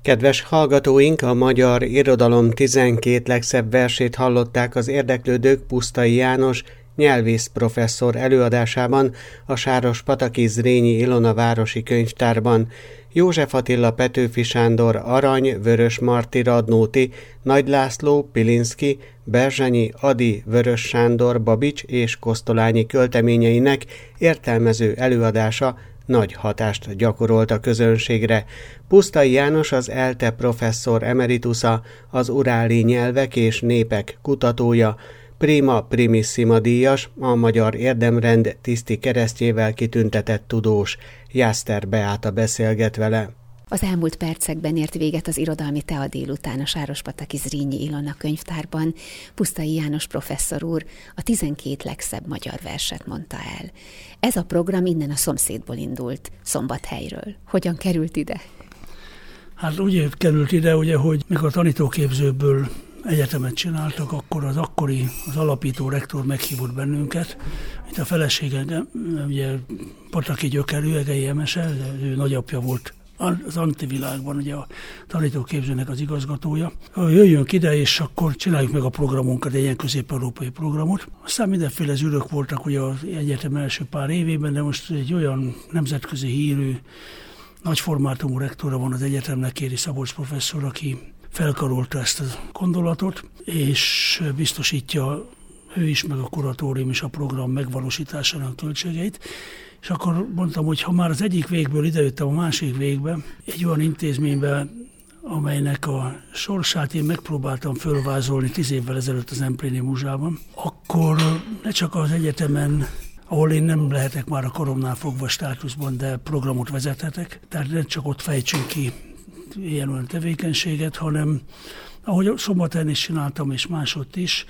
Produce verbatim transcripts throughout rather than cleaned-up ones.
Kedves hallgatóink, a magyar irodalom tizenkét legszebb versét hallották az érdeklődők Pusztai János nyelvész professzor előadásában a Sárospataki Zrínyi Ilona városi könyvtárban. József Attila, Petőfi Sándor, Arany, Vörös Marti, Radnóti, Nagy László, Pilinszky, Berzsenyi, Ady, Vörös Sándor, Babics és Kosztolányi költeményeinek értelmező előadása nagy hatást gyakorolt a közönségre. Pusztai János az ELTE professzor emeritusa, az uráli nyelvek és népek kutatója, Prima Primissima díjas, a Magyar Érdemrend tiszti keresztjével kitüntetett tudós. Jászter Beáta beszélget vele. Az elmúlt percekben ért véget az irodalmi tea délután a Sárospataki Zrínyi Ilona könyvtárban. Pusztai János professzor úr a tizenkét legszebb magyar verset mondta el. Ez a program innen a szomszédból indult, Szombathelyről. Hogyan került ide? Hát úgy került ide, ugye, hogy mikor a tanítóképzőből egyetemet csináltak, akkor az akkori, az alapító rektor meghívott bennünket. Itt a felesége, ugye pataki gyökerű, Egei Emese, ő nagyapja volt az antivilágban, ugye a tanítóképzőnek az igazgatója. Jöjjünk ide, és akkor csináljuk meg a programunkat, egy ilyen közép-európai programot. Aztán mindenféle zürök voltak ugye az egyetem első pár évében, de most egy olyan nemzetközi hírű, nagyformátumú rektora van az egyetemnek, Kéri Szabolcs professzor, aki felkarolta ezt a gondolatot, és biztosítja ő is, meg a kuratórium is a program megvalósításának költségeit. És akkor mondtam, hogy ha már az egyik végből idejöttem a másik végbe, egy olyan intézménybe, amelynek a sorsát én megpróbáltam fölvázolni tíz évvel ezelőtt az Empréni Múzsában, akkor ne csak az egyetemen, ahol én nem lehetek már a koromnál fogva státuszban, de programot vezethetek, tehát nem csak ott fejtsünk ki ilyen-olyan tevékenységet, hanem ahogy Szombathelyen is csináltam, és másott is,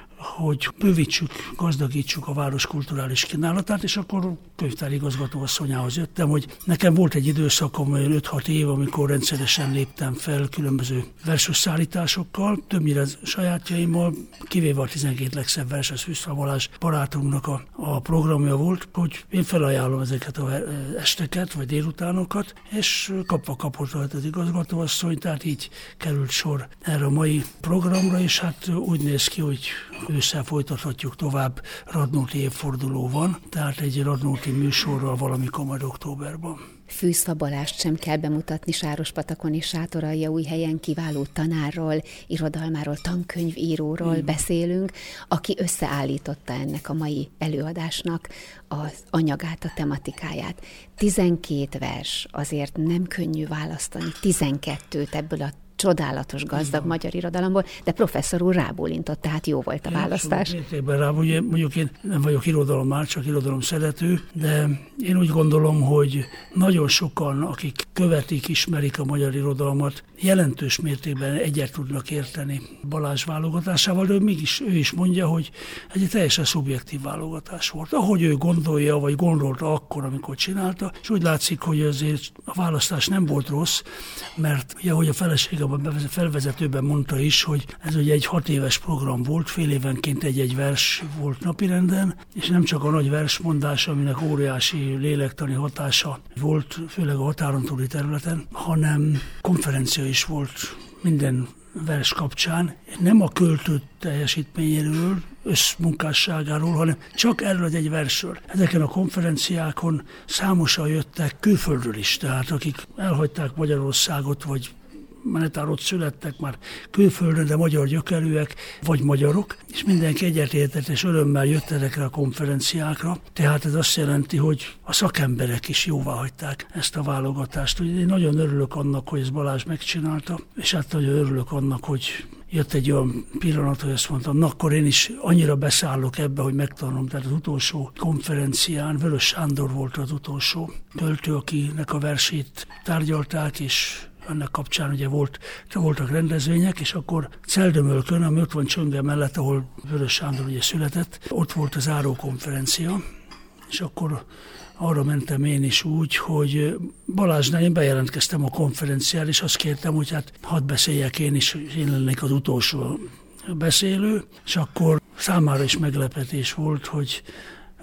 hogy bővítsük, gazdagítsuk a város kulturális kínálatát, és akkor könyvtárigazgató asszonyához jöttem, hogy nekem volt egy időszakom, öt-hat év, amikor rendszeresen léptem fel különböző versösszállításokkal, többnyire sajátjaimmal, kivéve a tizenkét legszebb verses Fűszfa Balázs barátunknak a, a programja volt, hogy én felajánlom ezeket az esteket, vagy délutánokat, és kapva kapott az igazgató asszony, tehát így került sor erre a mai programra, és hát úgy néz ki, hogy ősszel folytathatjuk tovább, Radnóti évforduló van, tehát egy Radnóti műsorral valamikor majd októberben. Fűszfa Balást sem kell bemutatni, Sárospatakon és Sátoraljaújhelyen kiváló tanárról, irodalmáról, tankönyvíróról Igen. beszélünk, aki összeállította ennek a mai előadásnak az anyagát, a tematikáját. Tizenkét vers, azért nem könnyű választani, tizenkettőt ebből a csodálatos, gazdag Igen. magyar irodalomból, de professzor úr rábólintott, tehát jó volt a választás. Mértékben rá, ugye, mondjuk én nem vagyok irodalom már, csak irodalom szerető, de én úgy gondolom, hogy nagyon sokan, akik követik, ismerik a magyar irodalmat, jelentős mértékben egyet tudnak érteni Balázs válogatásával, de ő mégis ő is mondja, hogy egy teljesen szubjektív válogatás volt. Ahogy ő gondolja, vagy gondolta akkor, amikor csinálta, és úgy látszik, hogy azért a választás nem volt rossz, mert ugye, ahogy a felesége a felvezetőben mondta is, hogy ez ugye egy hat éves program volt, fél évenként egy-egy vers volt napirenden, és nem csak a nagy versmondás, aminek óriási lélektani hatása volt, főleg a határon túli területen, hanem konferencia is volt minden vers kapcsán, nem a költő teljesítményéről, összmunkásságáról, hanem csak erről egy versről. Ezeken a konferenciákon számosan jöttek külföldről is, tehát akik elhagyták Magyarországot, vagy netán ott születtek már külföldön, de magyar gyökerűek, vagy magyarok, és mindenki egyetértett és örömmel jött ezekre a konferenciákra. Tehát ez azt jelenti, hogy a szakemberek is jóvá hagyták ezt a válogatást. Én nagyon örülök annak, hogy ezt Balázs megcsinálta, és hát nagyon örülök annak, hogy jött egy olyan pillanat, hogy azt mondtam, na akkor én is annyira beszállok ebbe, hogy megtanulom. Tehát az utolsó konferencián Vörös Sándor volt az utolsó költő, akinek a versét tárgyalták, és ennek kapcsán ugye volt, voltak rendezvények, és akkor Celdömölkön, ami ott van Csönge mellett, ahol Vörös Sándor ugye született, ott volt a zárókonferencia, és akkor arra mentem én is úgy, hogy Balázsnál én bejelentkeztem a konferenciára, és azt kértem, hogy hát hadd beszéljek én is, én lennék az utolsó beszélő, és akkor számára is meglepetés volt, hogy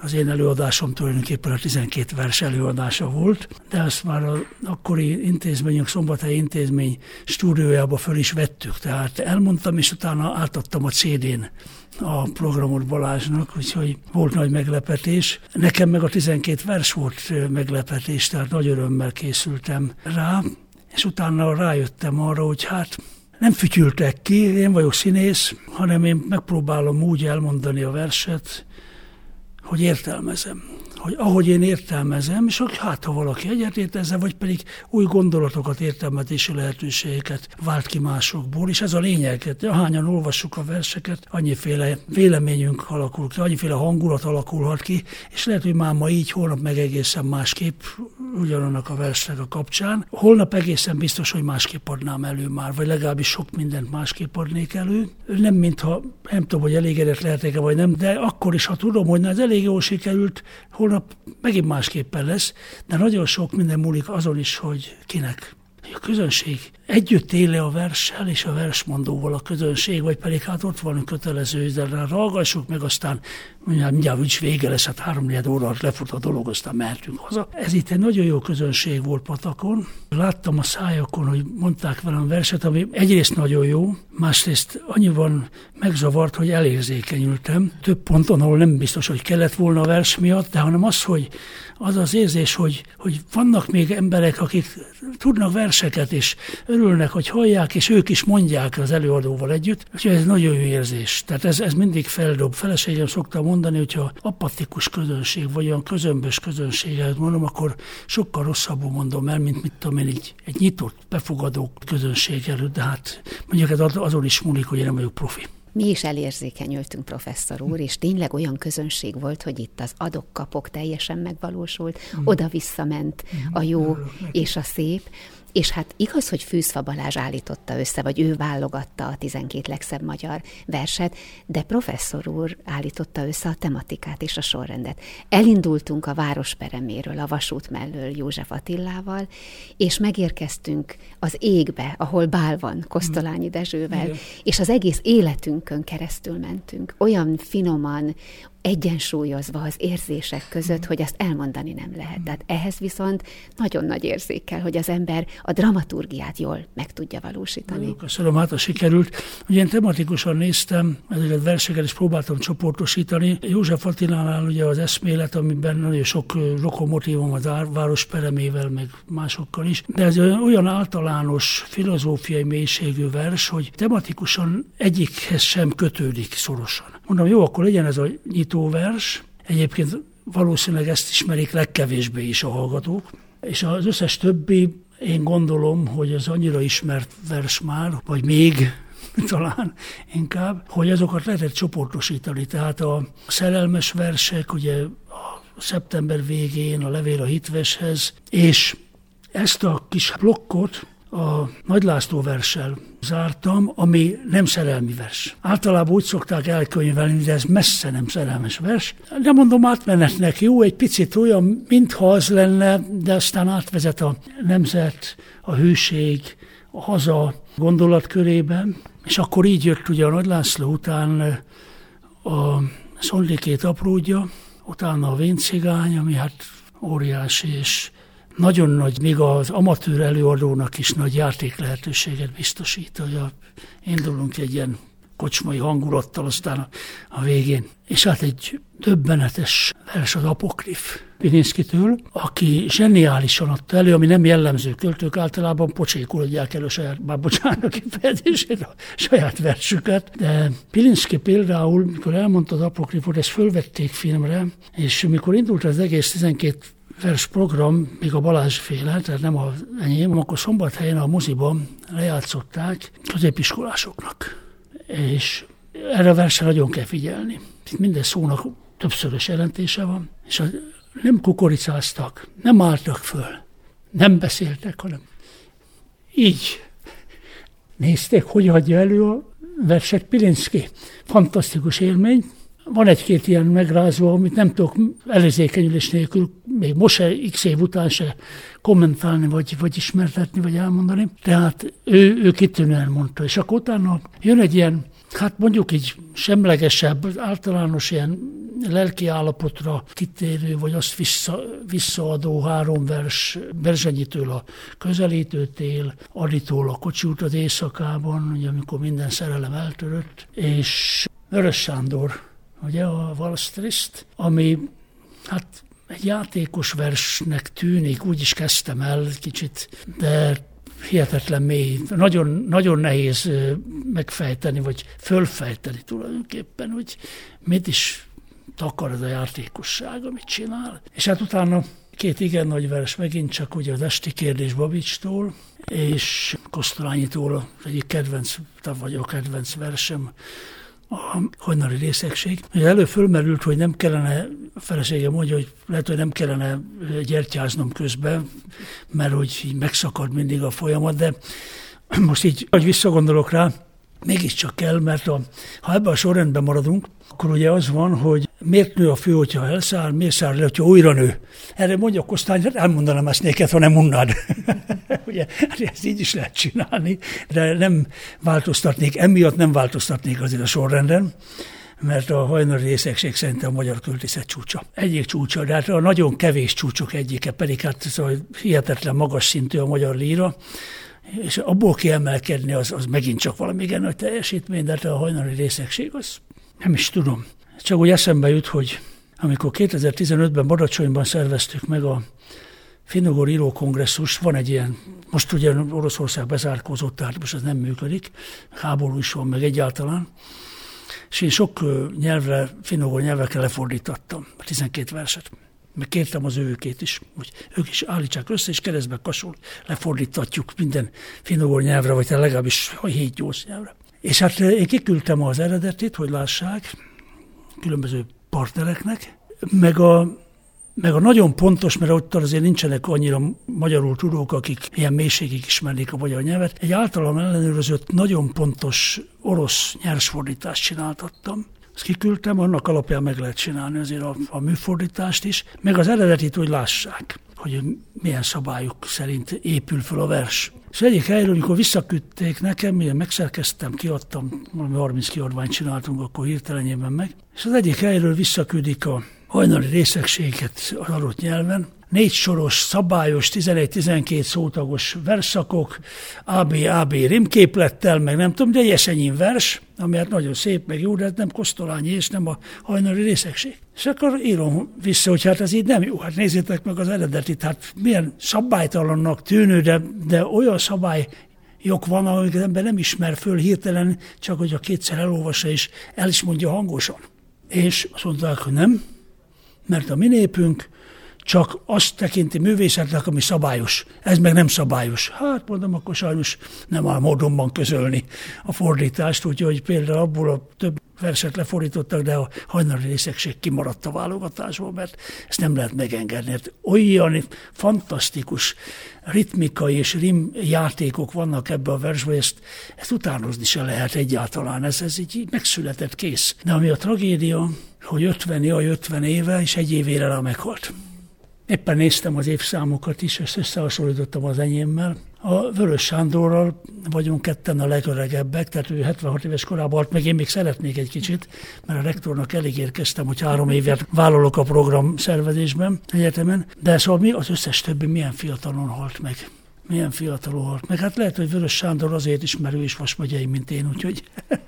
az én előadásom tulajdonképpen a tizenkét vers előadása volt, de azt már az akkori intézményünk, Szombathelyi Intézmény stúdiójába föl is vettük, tehát elmondtam, és utána átadtam a cé dén a programot Balázsnak, úgyhogy volt nagy meglepetés. Nekem meg a tizenkét vers volt meglepetés, tehát nagy örömmel készültem rá, és utána rájöttem arra, hogy hát nem fütyültek ki, én vagyok színész, hanem én megpróbálom úgy elmondani a verset, hogy értelmezem. Hogy ahogy én értelmezem, és hogy hát ha valaki egyetért ezzel, vagy pedig új gondolatokat, értelmezési lehetőségeket vált ki másokból, és ez a lényeg. Ahányan olvassuk a verseket, annyiféle véleményünk alakul ki, annyiféle hangulat alakulhat ki, és lehet, hogy már ma így, holnap meg egészen másképp ugyanannak a versnek a kapcsán. Holnap egészen biztos, hogy másképp adnám elő már, vagy legalábbis sok mindent másképp adnék elő. Nem mintha, nem tudom, hogy elégedett lehetek-e vagy nem, de akkor is, ha tudom, hogy ez elég jól sikerült, holnap megint másképpen lesz, de nagyon sok minden múlik azon is, hogy kinek. A közönség együtt éle a verssel és a versmondóval a közönség, vagy pedig hát ott van kötelező, de hallgassuk meg, aztán mindjárt, mindjárt úgy vége lesz, hát három-négy óra lefut a dolog, aztán mehetünk haza. Ez itt egy nagyon jó közönség volt Patakon. Láttam a szájakon, hogy mondták velem verset, ami egyrészt nagyon jó, másrészt annyiban megzavart, hogy elérzékenyültem. Több ponton, ahol nem biztos, hogy kellett volna a vers miatt, de hanem az, hogy az az érzés, hogy, hogy vannak még emberek, akik tudnak verseket, és örülnek, hogy hallják, és ők is mondják az előadóval együtt. Úgyhogy ez nagyon jó érzés. Tehát ez, ez mindig feldob. Feleségem szokta mondani, hogyha apatikus közönség, vagy olyan közömbös közönséget mondom, akkor sokkal rosszabbul mondom el, mint mit tudom én, egy, egy nyitott, befogadó közönség előtt. De hát mondjuk ez azon is múlik, hogy én nem vagyok profi. Mi is elérzékenyültünk, professzor úr, és tényleg olyan közönség volt, hogy itt az adok-kapok teljesen megvalósult, mm. oda-visszament a jó és a szép, és hát igaz, hogy Fűzfa Balázs állította össze, vagy ő válogatta a tizenkét legszebb magyar verset, de professzor úr állította össze a tematikát és a sorrendet. Elindultunk a várospereméről, a vasút mellől József Attilával, és megérkeztünk az égbe, ahol bál van Kosztolányi Dezsővel, igen. És az egész életünkön keresztül mentünk. Olyan finoman, egyensúlyozva az érzések között, hogy azt elmondani nem lehet. Tehát ehhez viszont nagyon nagy érzék kell, hogy az ember a dramaturgiát jól meg tudja valósítani. Jó, köszönöm, hát ha sikerült. Ugye én tematikusan néztem, ezeket verseket is próbáltam csoportosítani. József Attilánál ugye az eszmélet, amiben nagyon sok rokon motívum az városperemével, meg másokkal is, de ez olyan általános filozófiai mélységű vers, hogy tematikusan egyikhez sem kötődik szorosan. Mondom, jó, akkor legyen ez a nyitóvers. Egyébként valószínűleg ezt ismerik legkevésbé is a hallgatók. És az összes többi, én gondolom, hogy ez annyira ismert vers már, vagy még talán inkább, hogy azokat lehetett csoportosítani. Tehát a szerelmes versek, ugye a szeptember végén, a levél a hitveshez, és ezt a kis blokkot a Nagy László verssel zártam, ami nem szerelmi vers. Általában úgy szokták elkönyvelni, de ez messze nem szerelmes vers. De mondom, átmenetnek jó, egy picit olyan, mintha az lenne, de aztán átvezet a nemzet, a hőség, a haza gondolatkörében. És akkor így jött ugye a Nagy László után a Szondlikét apródja, utána a Véncigány, ami hát óriási, és nagyon nagy, még az amatőr előadónak is nagy játék lehetőséget biztosít, hogy a, indulunk egy ilyen kocsmai hangulattal aztán a, a végén. És hát egy döbbenetes vers az Apokrif Pilinszkitől, aki zseniálisan adta elő, ami nem jellemző, költők általában pocsékul adják elő saját, már bocsánat kifejezését, a saját versüket. De Pilinszki például, mikor elmondta az Apokrifot, ezt fölvették filmre, és mikor indult az egész tizenkét vers program, még a Balázs féle, tehát nem az enyém, akkor Szombathelyen a moziban lejátszották középiskolásoknak. És erre a versre nagyon kell figyelni. Minden szónak többszörös jelentése van, és az, nem kukoricáztak, nem álltak föl, nem beszéltek, hanem így nézték, hogy adja elő a verset Pilinszki. Fantasztikus élmény. Van egy-két ilyen megrázó, amit nem tudok elérzékenyülés nélkül, még most se, x év után se kommentálni, vagy, vagy ismertetni, vagy elmondani. Tehát ő, ő kitűnően mondta. És akkor utána jön egy ilyen, hát mondjuk így semlegesebb, általános ilyen lelki állapotra kitérő, vagy azt vissza, visszaadó három vers Berzsenyitől a Közelítő tél, Aditól a Kocsi út az éjszakában, ugye, amikor minden szerelem eltörött, és Vörös Sándor, ugye a Valsztriszt, ami hát egy játékos versnek tűnik, úgy is kezdtem el kicsit, de hihetetlen mély. Nagyon, nagyon nehéz megfejteni, vagy fölfejteni tulajdonképpen, hogy mit is takar ez a játékosság, amit csinál. És hát utána két igen nagy vers megint csak ugye az Esti kérdés Babicstól, és Kosztolányitól az egyik kedvenc, vagy a kedvenc versem, a hajnali részegség. Elő fölmerült, hogy nem kellene, a feleségem mondja, hogy lehet, hogy nem kellene gyertyáznom közben, mert hogy így megszakad mindig a folyamat, de most így, hogy visszagondolok rá, mégiscsak kell, mert a, ha ebben a sorrendben maradunk, akkor ugye az van, hogy miért nő a fő, hogyha elszáll, miért száll le, hogyha újra nő. Erre mondja a Kosztány, hát elmondanám ezt néked, ha nem unnád. Ugye, ezt így is lehet csinálni, de nem változtatnék, emiatt nem változtatnék azért a sorrenden, mert a hajnali részegség szerintem a magyar költészet csúcsa. Egyik csúcsa, de hát a nagyon kevés csúcsok egyike, pedig hát szóval hihetetlen magas szintű a magyar líra, és abból kiemelkedni az, az megint csak valami igen nagy teljesítmény, de hát a hajnali részegség az nem is tudom. Csak úgy eszembe jut, hogy amikor kétezer-tizenötben Badacsonyban szerveztük meg a Finnugor írókongresszus, van egy ilyen, most ugye Oroszország bezárkózott, tehát most ez nem működik, háború is van meg egyáltalán, és én sok nyelvre, finnugor nyelvekre lefordítottam, tizenkét verset. Meg kértem az őkét is, hogy ők is állítsák össze, és keresztbe kasul lefordítatjuk minden finnugor nyelvre, vagy legalábbis hét-nyolc nyelvre. És hát én kiküldtem az eredetit, hogy lássák különböző partnereknek, meg a, meg a nagyon pontos, mert ott azért nincsenek annyira magyarul tudók, akik ilyen mélységig ismernék a magyar nyelvet. Egy általam ellenőrzött, nagyon pontos orosz nyersfordítást csináltattam. Ezt kiküldtem, annak alapján meg lehet csinálni azért a, a műfordítást is, meg az eredetit, hogy lássák, hogy milyen szabályok szerint épül fel a vers. És egyik helyről, amikor visszaküldték nekem, milyen megszerkeztem, kiadtam, valami harminc kiadványt csináltunk akkor hirtelenjében meg, és az egyik helyről visszaküldik a hajnali részegséget az adott nyelven, négy soros, szabályos, tizenegy-tizenkét szótagos versszakok, á bé á bé rimképlettel, meg nem tudom, de egy Jeszenyin vers, ami hát nagyon szép, meg jó, de nem Kosztolányi és nem a hajnali részegség. És akkor írom vissza, hogy hát ez így nem jó, hát nézzétek meg az eredetit, hát milyen szabálytalannak tűnő, de, de olyan szabályok van, amiket ember nem ismer föl hirtelen, csak hogy a kétszer elolvassa és el is mondja hangosan. És azt mondták, hogy nem, mert a mi népünk csak azt tekinti művészetnek, ami szabályos. Ez meg nem szabályos. Hát mondom, akkor sajnos nem áll módonban közölni a fordítást, úgyhogy például abból a több verset lefordítottak, de a hajnali részegség kimaradt a válogatásból, mert ezt nem lehet megengedni. Hát olyan fantasztikus ritmikai és rim játékok vannak ebbe a versbe, ezt, ezt utánozni se lehet egyáltalán. Ez, ez így megszületett, kész. De ami a tragédia, hogy ötven, jaj, ötven éve, és egy évére rá meghalt. Éppen néztem az évszámokat is, ezt összehasonlítottam az enyémmel. A Vörös Sándorral vagyunk ketten a legöregebbek, tehát ő hetvenhat éves korában halt, meg én még szeretnék egy kicsit, mert a rektornak elég érkeztem, hogy három évet vállalok a program szervezésben, egyetemen, de szóval mi az összes többi milyen fiatalon halt meg. Milyen fiatalon halt meg. Hát lehet, hogy Vörös Sándor azért ismerő és Vas megyei, mint én, úgyhogy...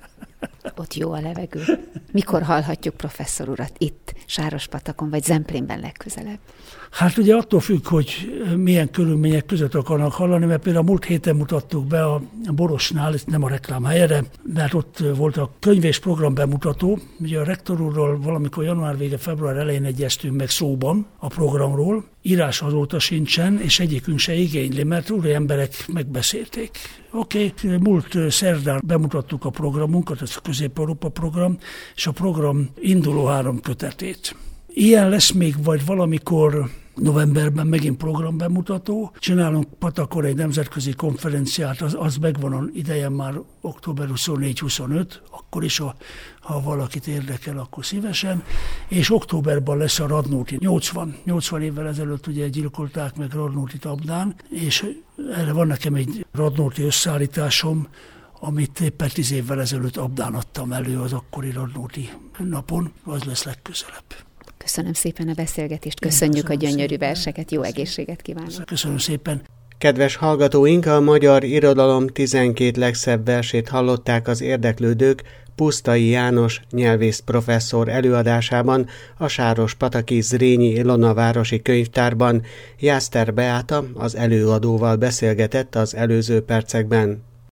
Ott jó a levegő. Mikor hallhatjuk professzor urat itt, Sárospatakon, vagy Zemplénben legközelebb? Hát ugye attól függ, hogy milyen körülmények között akarnak hallani, mert például a múlt héten mutattuk be a Borosnál, nem a reklám helyre, mert ott volt a könyv és program bemutató. Ugye a rektor úrról valamikor január vége, február elején egyeztünk meg szóban a programról. Írás azóta sincsen, és egyikünk se igényli, mert úri emberek megbeszélték. Oké, okay. Múlt szerdán bemutattuk a programunkat, ez a Közép-Európa program, és a program induló három kötetét. Ilyen lesz még vagy valamikor novemberben megint programbemutató. Csinálunk Patakon egy nemzetközi konferenciát, az, az megvan az ideje már október huszonnégy-huszonöt, akkor is, ha, ha valakit érdekel, akkor szívesen. És októberben lesz a Radnóti. nyolcvan, nyolcvan évvel ezelőtt ugye gyilkolták meg Radnótit Abdán, és erre van nekem egy Radnóti összeállításom, amit éppen tíz évvel ezelőtt Abdán adtam elő az akkori Radnóti napon, az lesz legközelebb. Köszönöm szépen a beszélgetést, köszönjük Köszönöm a gyönyörű szépen. verseket, jó egészséget kívánok. Köszönöm szépen. Kedves hallgatóink, a magyar irodalom tizenkét legszebb versét hallották az érdeklődők Pusztai János nyelvész professzor előadásában a Sárospataki Zrínyi Ilona városi könyvtárban. Jászter Beáta az előadóval beszélgetett az előző percekben.